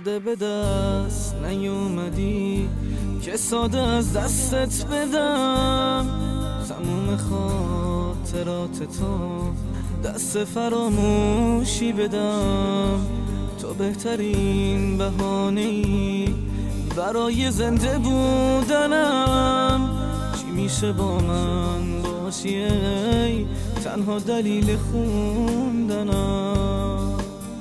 ساده به دست نیومدی که ساده از دستت بدم تموم خاطرات تو، دست فراموشی بدم. تو بهترین بهانه‌ای برای زنده بودنم. چی میشه با من باشی ای تنها دلیل خوندنم؟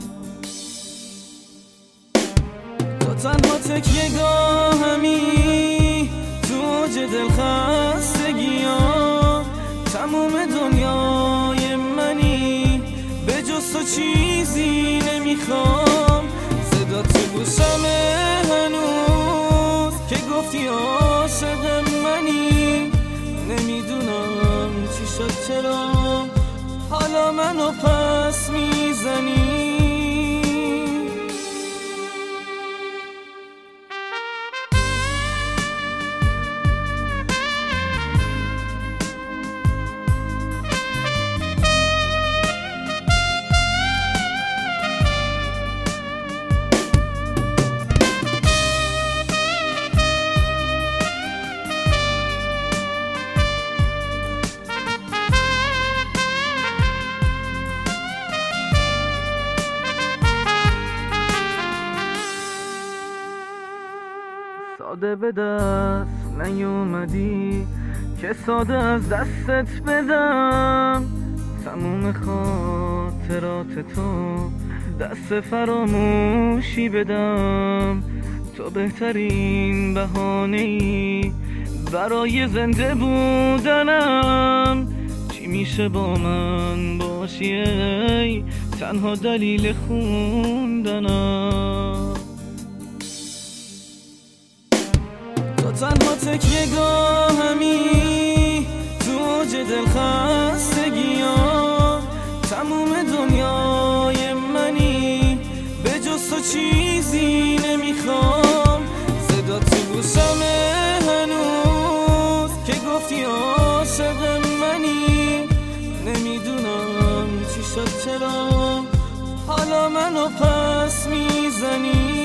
تو تنها تکیه گاهمی تو اوج دلخستگی ها، تموم دنیای منی به جز تو چیزی نمیخوام. صدا تو گوشمه هنوز که گفتی عاشق منی. نمیدونم چی شد چرا حالا منو پس میزنی. ساده به دست نیومدی که ساده از دستت بدم تموم خاطرات تو، دست فراموشی بدم. تو بهترین بهانه‌ای برای زنده بودنم. چی میشه با من باشی ای تنها دلیل خوندنم؟ تو تنها تکیه گاهمی تو اوج دلخستگی ها، تموم دنیای منی به جز تو چیزی نمیخوام. صدا تو گوشمه هنوز که گفتی عاشق منی. نمیدونم چی شد چرا حالا منو پس میزنی.